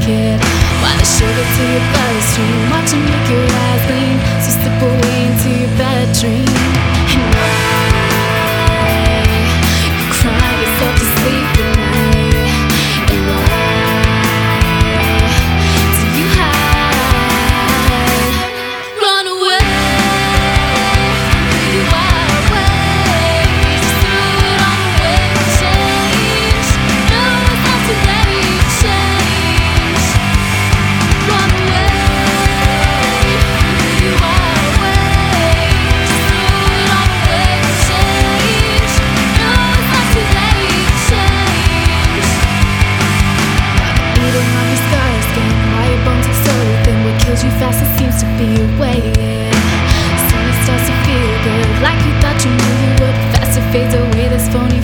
kid. While the sugar to your bloodstream, watch it make your eyes gleam. So slip away into your bad dream. And why you cry yourself to sleep at night? And why do you hide? Run away from who you are. Just throw it all away. Change. No, it's not too late. Change. Run away from who you are. Just throw it all away. Change. No, it's not too late. Change. Eating off your scars, skin, why your bones are so thin. What kills you fast, it seems to be your waiting. Soon it starts to feel good, like you thought you knew you would. Fast it fades away, this phony